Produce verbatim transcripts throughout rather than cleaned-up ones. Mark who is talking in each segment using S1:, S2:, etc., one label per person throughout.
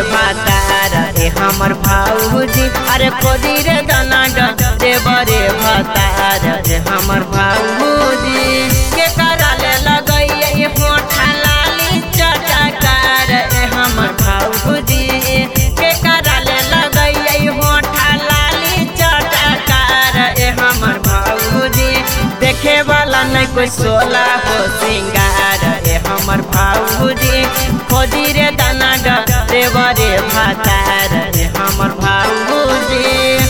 S1: भातार रे हमर भाऊजी अरे खोदी रे दाना देवरे भातार रे हमर भाऊजी के कराले लगई होठा लाली चटकार रे हमर भाऊजी के कराले लगई होठा लाली चटकार रे हमर भाऊजी देखे वाला नहीं कोई सोला हो सिंगार रे हमर भाऊजी खोदी रे दाना देवरे भातार रे हमर भाऊजी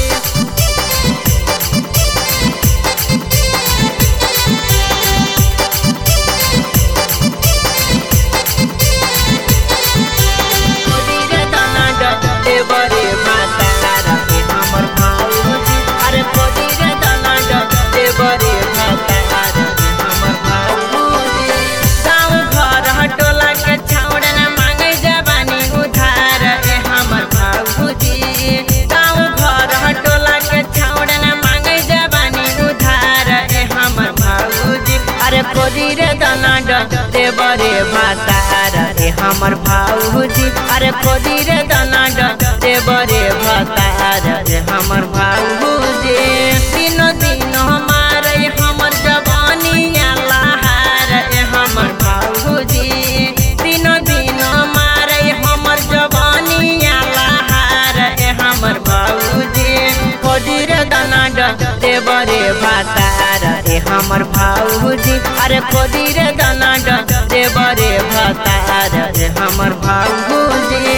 S1: देवरे भातार रे हमर भाऊजी अरे खोदी रे दाना देवरे भातार रे हमर भाऊजी गाँव घर हटोला के छाउड़ न मांगे जवानी उधार रे हमर भाऊजी गाँव घर हटोला के छाउड़ न मांगे जवानी उधार रे हमर भाऊजी अरे खोदी रे दाना देवरे भातार रे हमर भाऊजी अरे खोदी रे दाना देवरे भातार रे हमर भाऊजी दिनो दिनो मारे हमर जवानी लहार रे हमर भाऊजी दिनो दिनो मारे हमर जवानी लहार रे हमर भाऊजी खोदी रे दाना देवरे भातार रे हमर भाऊजी अरे खोदी रे दाना देवरे भातार रे हमर भाऊजी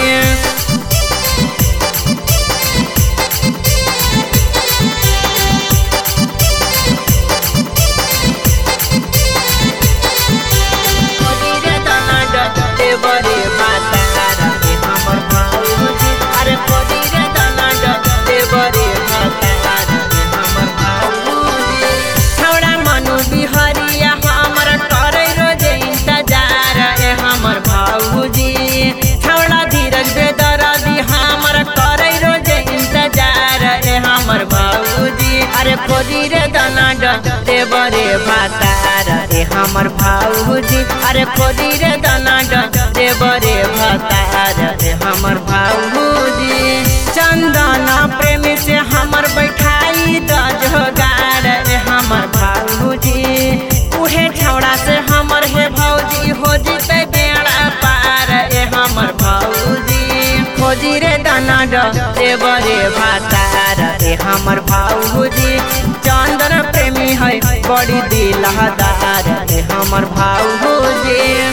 S1: देवरे भातार रे हमर भाऊजी अरे खोदी रे दाना देवरे भातार रे हमर भाऊजी छौड़ा मनु बिहरिया हमर करे रोज इंतजार रे हमर भाऊजी छौड़ा धीरज बेदर्दी हमर करे रोज इंतजार रे हमर भाऊजी अरे खोदी रे दाना देवरे भातार रे हमर भाऊजी अरे खोदी रे दाना देवरे भातार रे हमर भाऊजी चंदना प्रेमी से हमर बैठाई दजगार रे हमर भाऊजी उहे छौड़ा से हमर हे भौजी हो जीते बेड़ा पार रे हमर भाऊजी खोदी रे दाना देवरे भातार रे हमर भाऊजी चंदन प्रेमी है बड़ी दिलदार रे हमर भाऊजी।